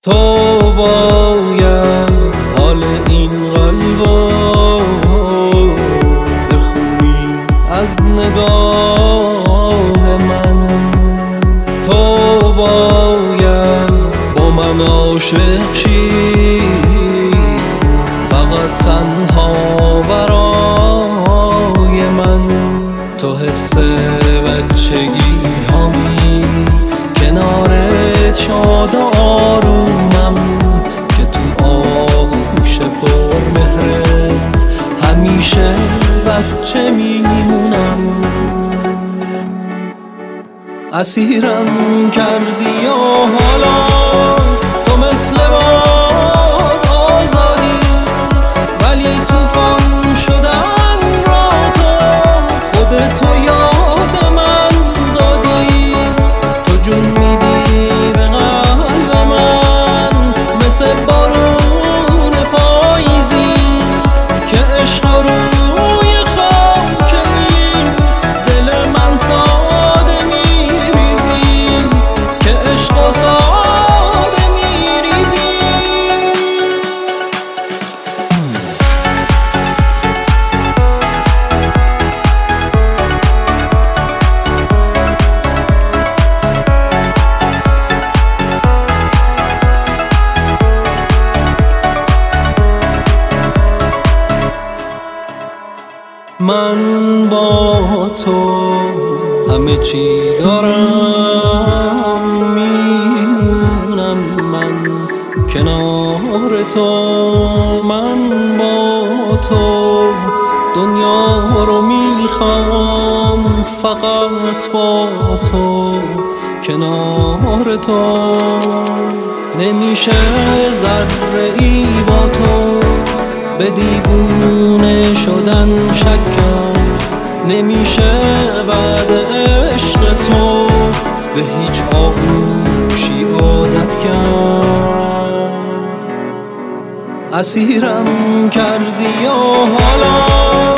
تو باید حال این قلبو بخونی از نگاه من. تو باید با من عاشق شی، فقط تنها برای من. تو حس بچگی همی کنارت شاد و آرومم، که تو آغوش پر مهرت همیشه بچه میمونم. اسیرم کردی و حالا تو مثل باد آزادی، ولی توفان شدن را تو خودتو یاد من دادی. تو جون میدی به قلب من مثل بارون پاییزی، که عشق روی خاک این دل من ساده میریزی، که عشق ساده میریزی. من با تو همه چی دارم، میمونم من کنار تو. من با تو دنیا رو میخوام، فقط با تو کنار تو. نمیشه ذره ای با تو به دیوونه شدن شکم، نمیشه بعد عشق تو به هیچ آغوشی عادت کرد. اسیرم کردی و حالا